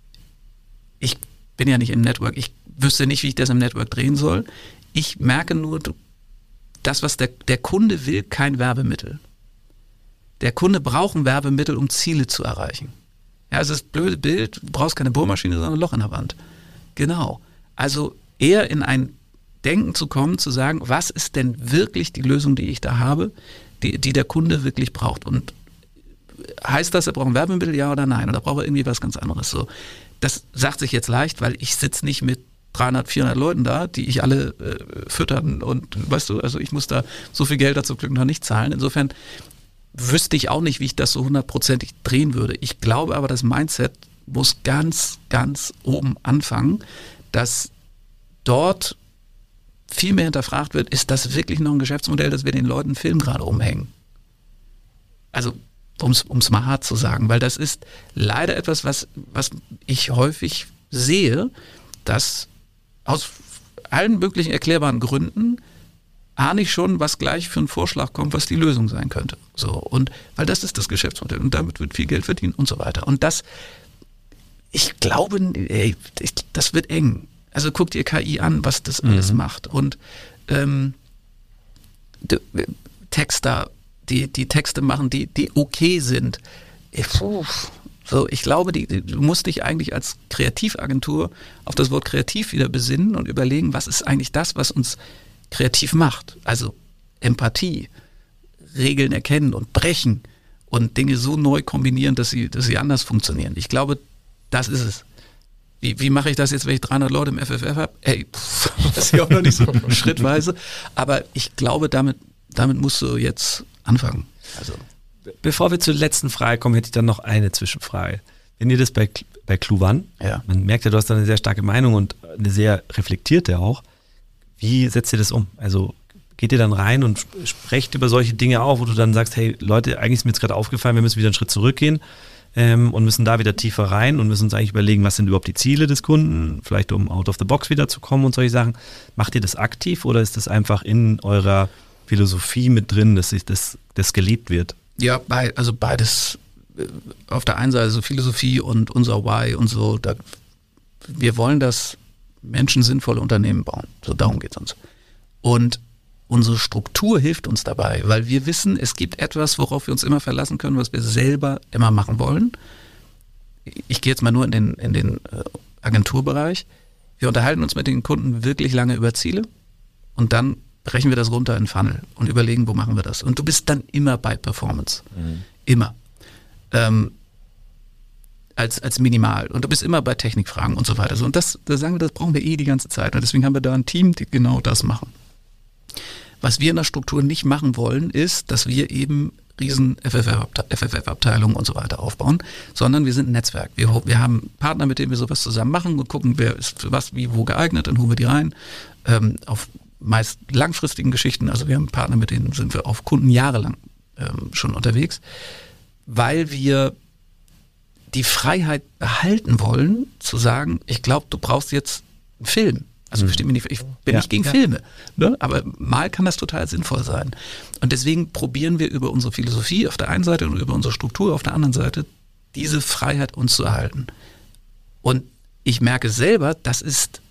bin ja nicht im Network. Ich wüsste nicht, wie ich das im Network drehen soll. Ich merke nur, das, was der Kunde will, kein Werbemittel. Der Kunde braucht ein Werbemittel, um Ziele zu erreichen. Ja, es ist ein blödes Bild, du brauchst keine Bohrmaschine, sondern ein Loch in der Wand. Genau. Also eher in ein Denken zu kommen, zu sagen, was ist denn wirklich die Lösung, die ich da habe, die der Kunde wirklich braucht. Und heißt das, er braucht ein Werbemittel, ja oder nein? Oder braucht er irgendwie was ganz anderes? So, das sagt sich jetzt leicht, weil ich sitze nicht mit 300, 400 Leuten da, die ich alle füttern und weißt du, also ich muss da so viel Geld dazu Glück noch nicht zahlen. Insofern wüsste ich auch nicht, wie ich das so 100%ig drehen würde. Ich glaube aber, das Mindset muss ganz, ganz oben anfangen, dass dort viel mehr hinterfragt wird, ist das wirklich noch ein Geschäftsmodell, dass wir den Leuten Film gerade umhängen? Also, um es mal hart zu sagen, weil das ist leider etwas, was ich häufig sehe, dass aus allen möglichen erklärbaren Gründen ahne ich schon, was gleich für einen Vorschlag kommt, was die Lösung sein könnte. So, und weil das ist das Geschäftsmodell und damit wird viel Geld verdient und so weiter. Und das, ich glaube, das wird eng. Also guck dir KI an, was das alles macht. Und Texter, die Texte machen, die okay sind. So, ich glaube, du musst dich eigentlich als Kreativagentur auf das Wort kreativ wieder besinnen und überlegen, was ist eigentlich das, was uns kreativ macht. Also Empathie, Regeln erkennen und brechen und Dinge so neu kombinieren, dass sie anders funktionieren. Ich glaube, das ist es. Wie mache ich das jetzt, wenn ich 300 Leute im FFF habe? Ey, das ist ja auch noch nicht so schrittweise. Aber ich glaube, damit musst du jetzt anfangen. Also. Bevor wir zur letzten Frage kommen, hätte ich dann noch eine Zwischenfrage. Wenn ihr das bei Kluwan, man merkt ja, du hast da eine sehr starke Meinung und eine sehr reflektierte auch. Wie setzt ihr das um? Also geht ihr dann rein und sprecht über solche Dinge auch, wo du dann sagst, hey Leute, eigentlich ist mir jetzt gerade aufgefallen, wir müssen wieder einen Schritt zurückgehen und müssen da wieder tiefer rein und müssen uns eigentlich überlegen, was sind überhaupt die Ziele des Kunden, vielleicht um out of the box wieder zu kommen und solche Sachen. Macht ihr das aktiv oder ist das einfach in eurer Philosophie mit drin, dass das gelebt wird? Ja, also beides. Auf der einen Seite so Philosophie und unser Why und so. Wir wollen, dass Menschen sinnvolle Unternehmen bauen. So, darum geht es uns. Und unsere Struktur hilft uns dabei, weil wir wissen, es gibt etwas, worauf wir uns immer verlassen können, was wir selber immer machen wollen. Ich gehe jetzt mal nur in den Agenturbereich. Wir unterhalten uns mit den Kunden wirklich lange über Ziele und dann brechen wir das runter in Funnel und überlegen, wo machen wir das. Und du bist dann immer bei Performance. Immer. Als minimal. Und du bist immer bei Technikfragen und so weiter. So, und da sagen wir, das brauchen wir die ganze Zeit. Und deswegen haben wir da ein Team, die genau das machen. Was wir in der Struktur nicht machen wollen, ist, dass wir eben riesen FFF-Abteilungen und so weiter aufbauen, sondern wir sind ein Netzwerk. Wir haben Partner, mit denen wir sowas zusammen machen und gucken, wer ist für was, wie, wo geeignet, dann holen wir die rein. Auf meist langfristigen Geschichten, also wir haben Partner, mit denen sind wir auf Kunden jahrelang schon unterwegs, weil wir die Freiheit behalten wollen, zu sagen, ich glaube, du brauchst jetzt einen Film. Also versteht mich nicht, ich bin nicht gegen Filme, ne? Aber mal kann das total sinnvoll sein. Und deswegen probieren wir über unsere Philosophie auf der einen Seite und über unsere Struktur auf der anderen Seite diese Freiheit uns zu erhalten. Und ich merke selber, das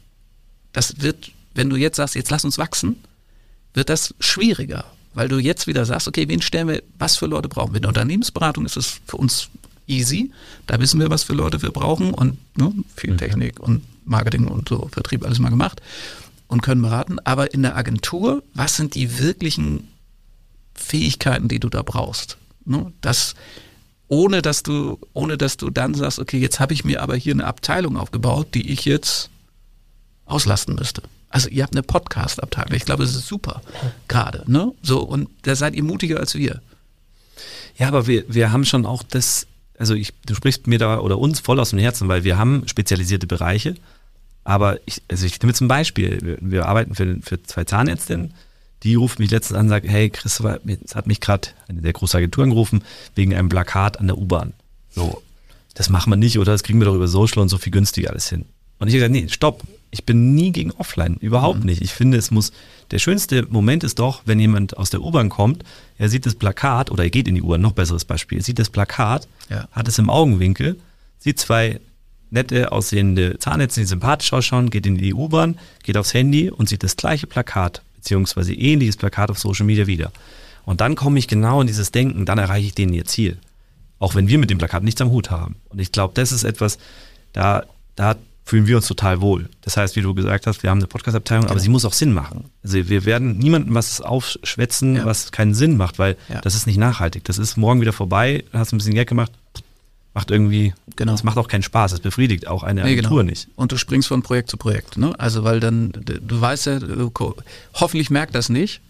wird, wenn du jetzt sagst, jetzt lass uns wachsen, wird das schwieriger, weil du jetzt wieder sagst, okay, wen stellen wir, was für Leute brauchen wir? In der Unternehmensberatung ist es für uns easy, da wissen wir, was für Leute wir brauchen und viel Technik und Marketing und so, Vertrieb, alles mal gemacht und können beraten. Aber in der Agentur, was sind die wirklichen Fähigkeiten, die du da brauchst? Das, ohne dass du dann sagst, okay, jetzt habe ich mir aber hier eine Abteilung aufgebaut, die ich jetzt auslasten müsste. Also ihr habt eine Podcast-Abteilung, ich glaube, das ist super gerade, ne? So, und da seid ihr mutiger als wir. Ja, aber wir haben schon auch das, also du sprichst mir da oder uns voll aus dem Herzen, weil wir haben spezialisierte Bereiche, aber ich nehme jetzt ein Beispiel, wir arbeiten für 2 Zahnärztinnen, die ruft mich letztens an und sagt, hey Christopher, jetzt hat mich gerade eine der großen Agenturen gerufen, wegen einem Plakat an der U-Bahn. So, das machen wir nicht oder das kriegen wir doch über Social und so viel günstiger alles hin. Und ich habe gesagt, nee, stopp, ich bin nie gegen Offline, überhaupt nicht. Ich finde, der schönste Moment ist doch, wenn jemand aus der U-Bahn kommt, er sieht das Plakat oder er geht in die U-Bahn, noch besseres Beispiel, er sieht das Plakat, hat es im Augenwinkel, sieht 2 nette aussehende Zahnärzte, die sympathisch ausschauen, geht in die U-Bahn, geht aufs Handy und sieht das gleiche Plakat, beziehungsweise ähnliches Plakat auf Social Media wieder. Und dann komme ich genau in dieses Denken, dann erreiche ich denen ihr Ziel. Auch wenn wir mit dem Plakat nichts am Hut haben. Und ich glaube, das ist etwas, da fühlen wir uns total wohl. Das heißt, wie du gesagt hast, wir haben eine Podcast-Abteilung, aber sie muss auch Sinn machen. Also wir werden niemandem was aufschwätzen, was keinen Sinn macht, weil das ist nicht nachhaltig. Das ist morgen wieder vorbei, hast ein bisschen Geld gemacht, macht irgendwie, das macht auch keinen Spaß, das befriedigt auch eine Agentur nicht. Und du springst von Projekt zu Projekt, ne? Also weil dann, du weißt ja, hoffentlich merkt das nicht,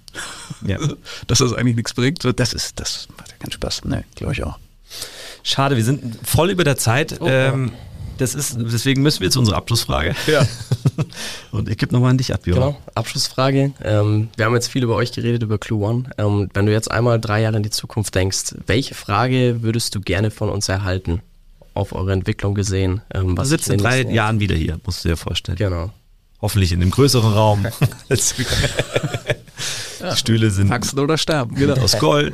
dass das eigentlich nichts bringt. Das macht ja keinen Spaß, ne, glaube ich auch. Schade, wir sind voll über der Zeit. Deswegen müssen wir jetzt unsere Abschlussfrage. Ja. Und ich gebe nochmal an dich ab, Björn. Genau, Abschlussfrage. Wir haben jetzt viel über euch geredet, über Clue One. Wenn du jetzt einmal 3 Jahre in die Zukunft denkst, welche Frage würdest du gerne von uns erhalten? Auf eure Entwicklung gesehen. Wir sitzen in 3 Jahren wieder hier, musst du dir vorstellen. Genau. Hoffentlich in einem größeren Raum. Die Stühle sind wachsen oder sterben, genau. Aus Gold.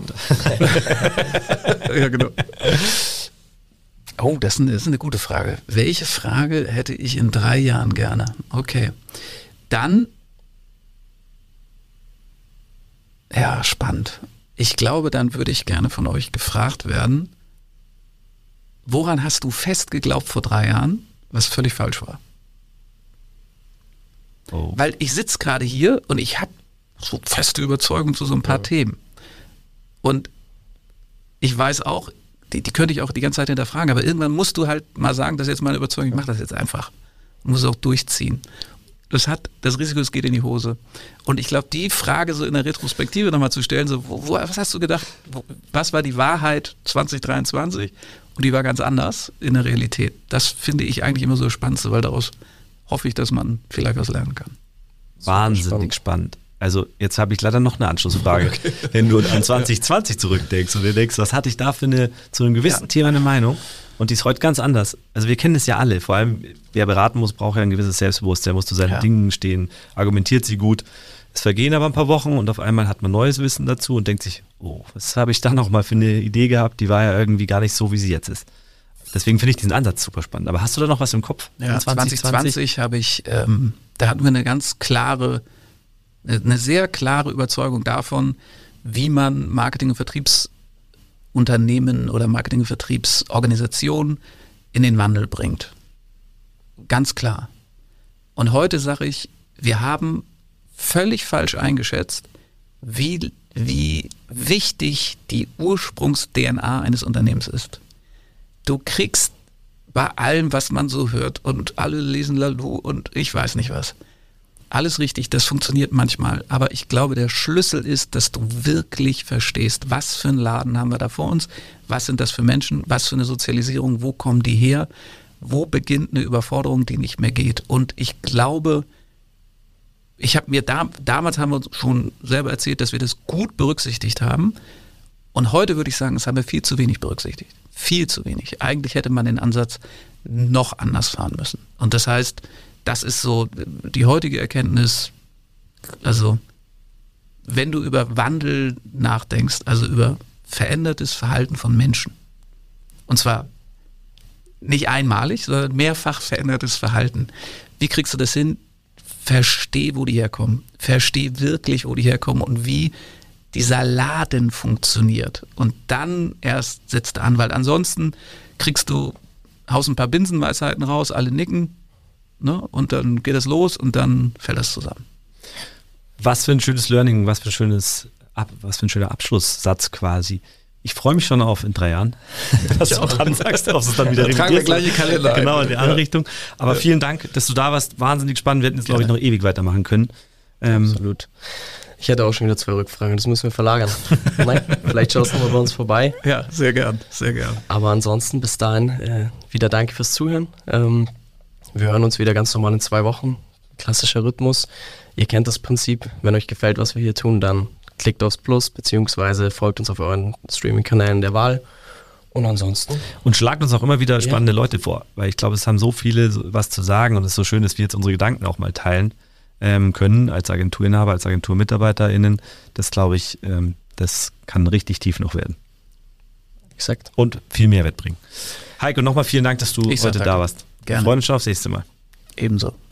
Ja, genau. Oh, das ist eine gute Frage. Welche Frage hätte ich in 3 Jahren gerne? Okay. Dann, ja, spannend. Ich glaube, dann würde ich gerne von euch gefragt werden, woran hast du fest geglaubt vor 3 Jahren, was völlig falsch war? Oh. Weil ich sitze gerade hier und ich habe so feste Überzeugung zu so ein paar Themen. Und ich weiß auch, die könnte ich auch die ganze Zeit hinterfragen, aber irgendwann musst du halt mal sagen, das ist jetzt meine Überzeugung, ich mache das jetzt einfach. Und muss es auch durchziehen. Das Risiko, es geht in die Hose. Und ich glaube, die Frage so in der Retrospektive nochmal zu stellen, so, was hast du gedacht, was war die Wahrheit 2023? Und die war ganz anders in der Realität. Das finde ich eigentlich immer so spannend, weil daraus hoffe ich, dass man vielleicht was lernen kann. Wahnsinnig spannend. Also jetzt habe ich leider noch eine Anschlussfrage. Okay. Wenn du an 2020 zurückdenkst und dir denkst, was hatte ich da zu einem gewissen Thema eine Meinung und die ist heute ganz anders. Also wir kennen es ja alle, vor allem wer beraten muss, braucht ja ein gewisses Selbstbewusstsein, muss zu seinen Dingen stehen, argumentiert sie gut. Es vergehen aber ein paar Wochen und auf einmal hat man neues Wissen dazu und denkt sich, oh, was habe ich da nochmal für eine Idee gehabt, die war ja irgendwie gar nicht so, wie sie jetzt ist. Deswegen finde ich diesen Ansatz super spannend. Aber hast du da noch was im Kopf? Ja, 2020 habe ich, da hatten wir eine sehr klare Überzeugung davon, wie man Marketing- und Vertriebsunternehmen oder Marketing- und Vertriebsorganisationen in den Wandel bringt. Ganz klar. Und heute sage ich, wir haben völlig falsch eingeschätzt, wie wichtig die Ursprungs-DNA eines Unternehmens ist. Du kriegst bei allem, was man so hört und alle lesen Lalu und ich weiß nicht was, alles richtig, das funktioniert manchmal, aber ich glaube, der Schlüssel ist, dass du wirklich verstehst, was für einen Laden haben wir da vor uns, was sind das für Menschen, was für eine Sozialisierung, wo kommen die her, wo beginnt eine Überforderung, die nicht mehr geht. Und ich glaube, damals haben wir uns schon selber erzählt, dass wir das gut berücksichtigt haben und heute würde ich sagen, das haben wir viel zu wenig berücksichtigt. Viel zu wenig. Eigentlich hätte man den Ansatz noch anders fahren müssen. Und das heißt, das ist so die heutige Erkenntnis, also wenn du über Wandel nachdenkst, also über verändertes Verhalten von Menschen, und zwar nicht einmalig, sondern mehrfach verändertes Verhalten. Wie kriegst du das hin? Versteh, wo die herkommen. Versteh wirklich, wo die herkommen und wie dieser Laden funktioniert. Und dann erst setzt du an, weil ansonsten haust ein paar Binsenweisheiten raus, alle nicken, ne? Und dann geht es los und dann fällt das zusammen. Was für ein schönes Learning, was für ein schöner Abschlusssatz quasi. Ich freue mich schon auf in 3 Jahren, was du dann sagst, ob es dann wieder tragen wir gleiche Kalender ein. Genau, in die andere Richtung. Aber vielen Dank, dass du da warst. Wahnsinnig spannend. Wir hätten jetzt, glaube ich, noch ewig weitermachen können. Absolut. Ich hätte auch schon wieder 2 Rückfragen, das müssen wir verlagern. Nein, vielleicht schaust du mal bei uns vorbei. Ja, sehr gern, sehr gern. Aber ansonsten bis dahin wieder danke fürs Zuhören. Wir hören uns wieder ganz normal in 2 Wochen. Klassischer Rhythmus. Ihr kennt das Prinzip. Wenn euch gefällt, was wir hier tun, dann klickt aufs Plus, beziehungsweise folgt uns auf euren Streaming-Kanälen der Wahl. Und ansonsten. Und schlagt uns auch immer wieder spannende Leute vor, weil ich glaube, es haben so viele was zu sagen und es ist so schön, dass wir jetzt unsere Gedanken auch mal teilen können als Agenturinhaber, als AgenturmitarbeiterInnen. Das glaube ich, das kann richtig tief noch werden. Exakt. Und viel Mehrwert bringen. Heiko, nochmal vielen Dank, dass du heute da warst. Gerne. Wir freuen uns schon aufs nächste Mal. Ebenso.